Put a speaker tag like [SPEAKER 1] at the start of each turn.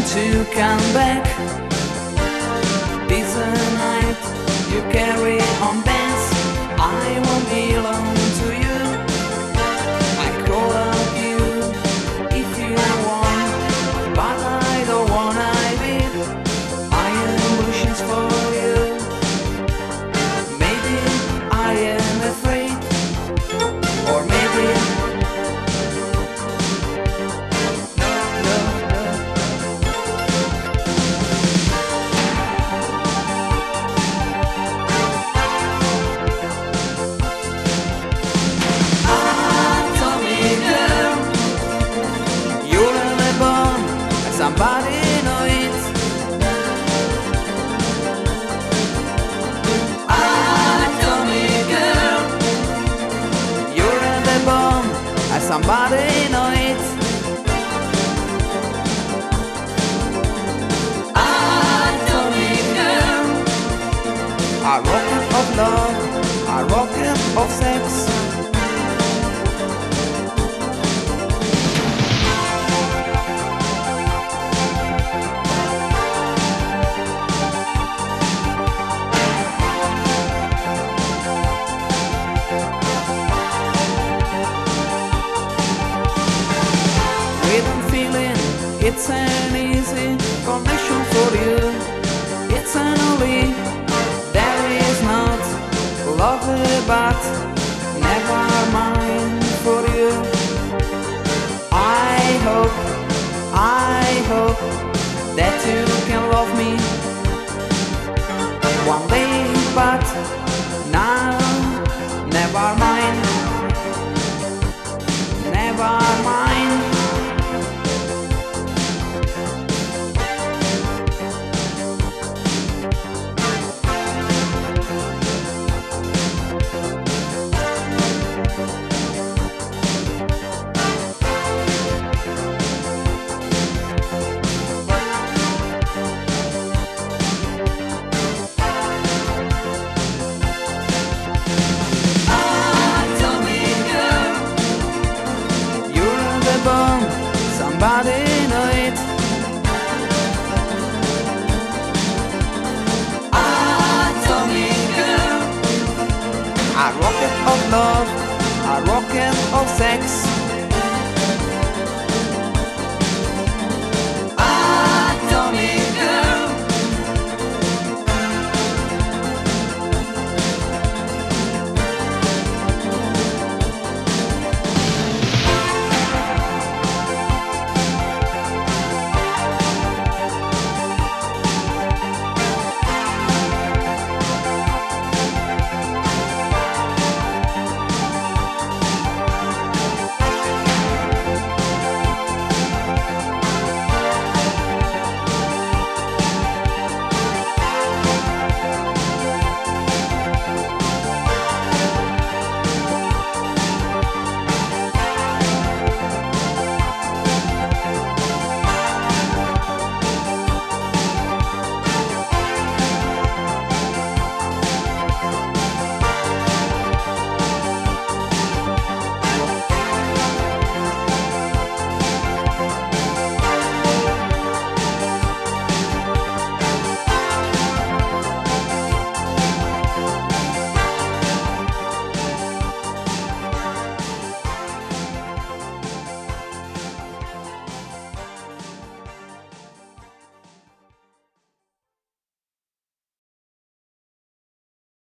[SPEAKER 1] to come back. This night you carry on dance. I won't belong to you. I call up you if you want, but I don't wanna live. I am wishes for you. Maybe I am afraid, or maybe somebody know it. Atomic girl, you're the bomb, and somebody know it. Atomic girl, a rocket of love, a rocket of sex. It's an easy connection for you. It's an only. There is not love, but never mind for you. I hope that you can love me one day, but now never mind. Never mind. Somebody know it. Atomic girl, a rocket of love, a rocket of sex.